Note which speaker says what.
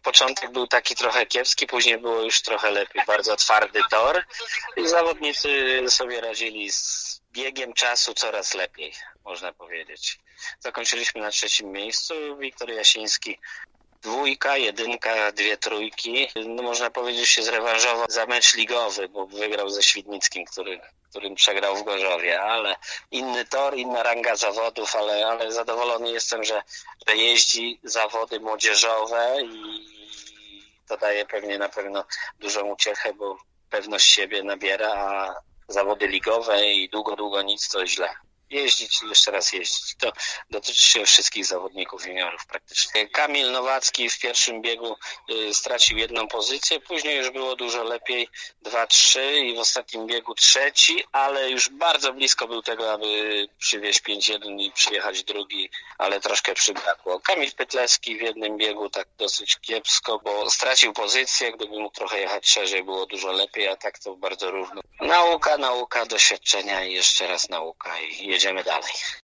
Speaker 1: początek był taki trochę kiepski, później było już trochę lepiej. Bardzo twardy tor i zawodnicy sobie radzili z biegiem czasu coraz lepiej, można powiedzieć. Zakończyliśmy na 3. miejscu. Wiktor Jasiński 2, 1, 2 trójki. No można powiedzieć, że się zrewanżował za mecz ligowy, bo wygrał ze Świdnickim, którym przegrał w Gorzowie, ale inny tor, inna ranga zawodów, ale zadowolony jestem, że jeździ zawody młodzieżowe i to daje na pewno dużą uciechę, bo pewność siebie nabiera, a zawody ligowe i długo nic to źle. Jeździć, jeszcze raz jeździć. To dotyczy się wszystkich zawodników juniorów praktycznie. Kamil Nowacki w pierwszym biegu stracił 1 pozycję, później już było dużo lepiej, 2, 3 i w ostatnim biegu 3, ale już bardzo blisko był tego, aby przywieźć 5-1 i przyjechać drugi, ale troszkę przybrakło. Kamil Pytlewski w jednym biegu tak dosyć kiepsko, bo stracił pozycję, gdyby mógł trochę jechać szerzej, było dużo lepiej, a tak to bardzo równo. Nauka, doświadczenia i jeszcze raz nauka i jedziemy dalej.